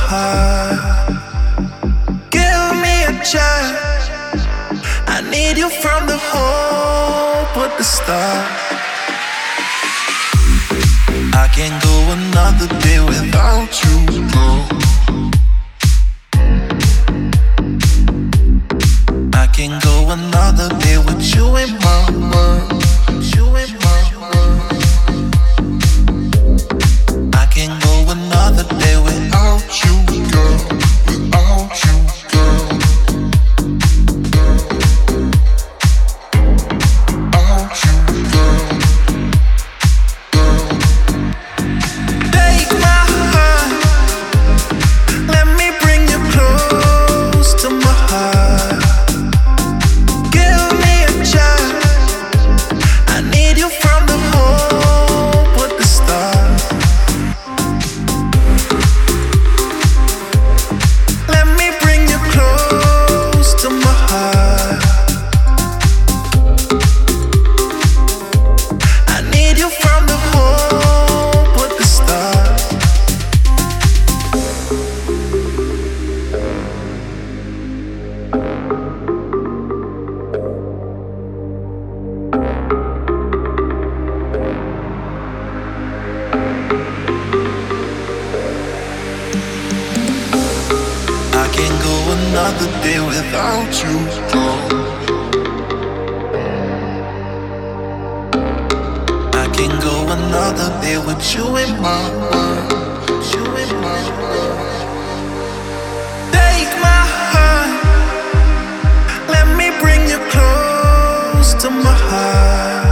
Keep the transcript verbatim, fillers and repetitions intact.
heart. Give me a chance. I need you from the hope at the start. I can't go another day without you, girl. I can't go another day with you in my world. You in my world. I can't go another day without you, girl. Without you, girl. Without you, girl. Girl. Take my heart. Let me bring you close to my heart. Give me a chance. I need you from the hope at the start. Let me bring you close to my heart. I need you from the hope at the start. I can't go another day without you, girl. I can't go another day with you in my world. You in my world. Take my heart. Let me bring you close to my heart.